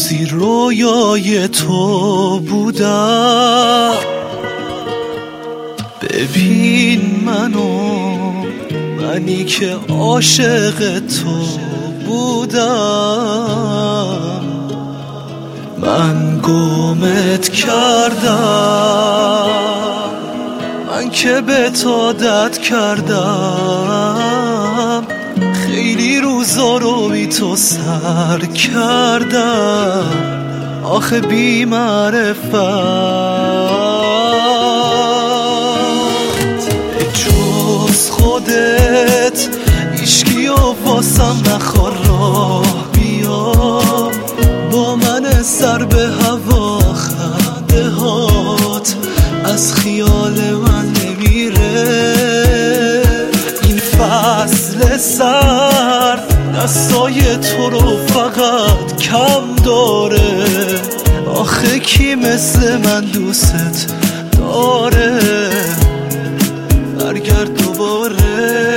روزی رویای تو بودم، ببین منی که عاشق تو بودم. من گمت کردم، من که به تو عادت کردم، خیلی روزا رو بی تو سر کردم. آخه بی معرفت جز خودت هیچکی و واسم نخوار، راه بیا با من سر به هوا. خنده هات از خیال من نمیره، این فصل سرد دستای تو رو فقط کم داره. آخه کی مثل من دوست داره؟ برگرد دوباره.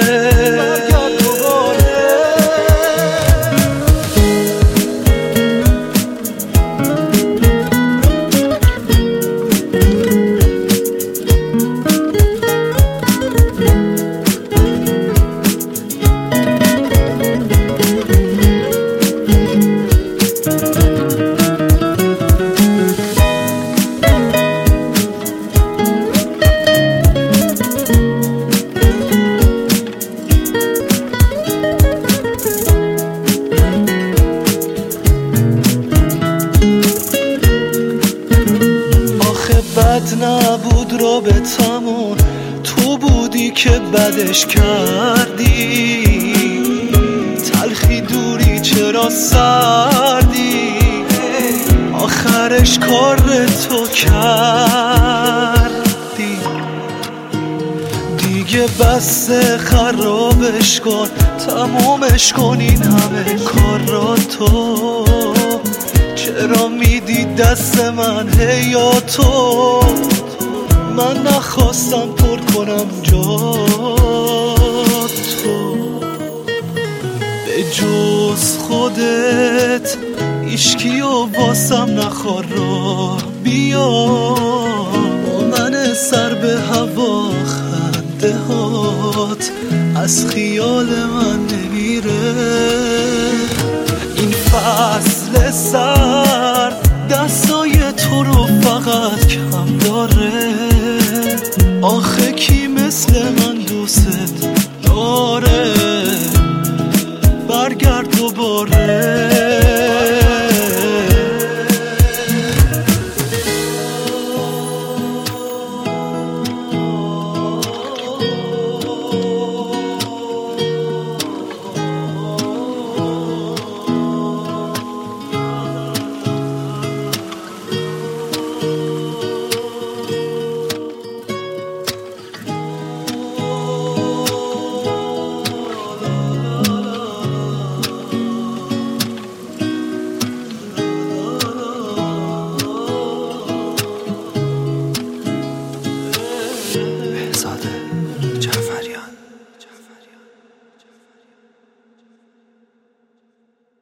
بد نبود رابطمون، تو بودی که بدش کردی. تلخی دوری چرا سردی، آخرش کار تو کردی. دیگه بس خرابش کن، تمومش کن این همه کار را تو. چرا میدی دست من هیا تو؟ من نخواستم پر کنم جا تو. به جز خودت هیچکی و واسم نخوار، راه بیا با من سر به هوا. خنده هات از خیال من نمیره، این فصل سرد دستای تو رو فقط کم داره. آخه کی مثل من دوست داره؟ برگرد دوباره. Zade